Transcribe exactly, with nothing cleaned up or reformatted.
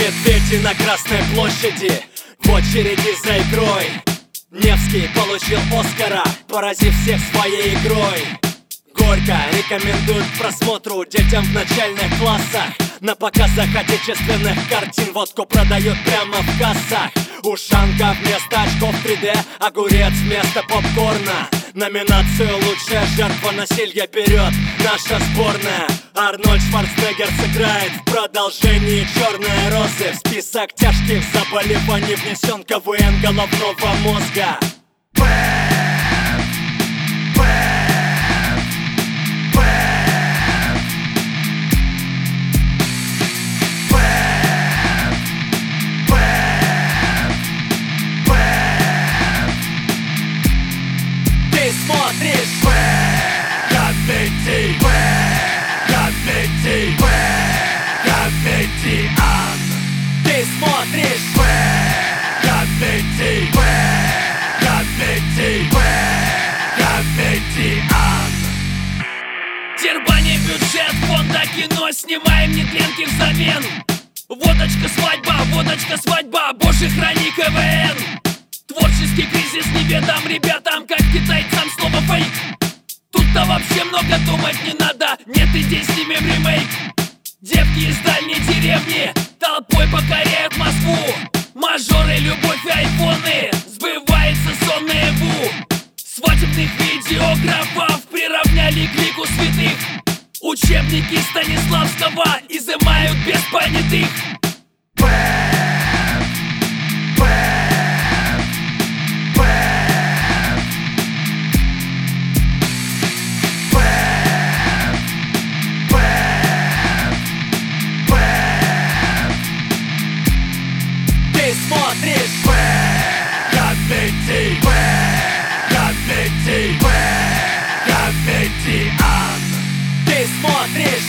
Медведи на Красной площади в очереди за игрой. Невский получил Оскара, поразив всех своей игрой. Горько рекомендует к просмотру детям в начальных классах. На показах отечественных картин водку продают прямо в кассах. Ушанка вместо очков три дэ, огурец вместо попкорна. Номинацию «Лучшая жертва насилия» берет наша сборная. Арнольд Шварценеггер сыграет в продолжении «Черные розы». В список тяжких заболеваний внесен ка вэ эн головного мозга. Ты смотришь комедий, комедий, комедиан. Ты смотришь комедий, комедий, комедиан. Дербани бюджет фонда кино, снимаем нетленки взамен. Водочка свадьба, водочка свадьба, боже храни ка вэ эн. Творческий кризис неведом ребятам, как китайцам слово фейк. Тут-то вообще много думать не надо, нет идей, снимем ремейк. Девки из дальней деревни толпой покоряют Москву. Мажоры, любовь и айфоны, сбывается сон наяву. Свадебных видеографов приравняли к лику святых. Учебники Станиславского изымают без понятых. Ты смотришь комедий, комедий, комедиан. Ты смотришь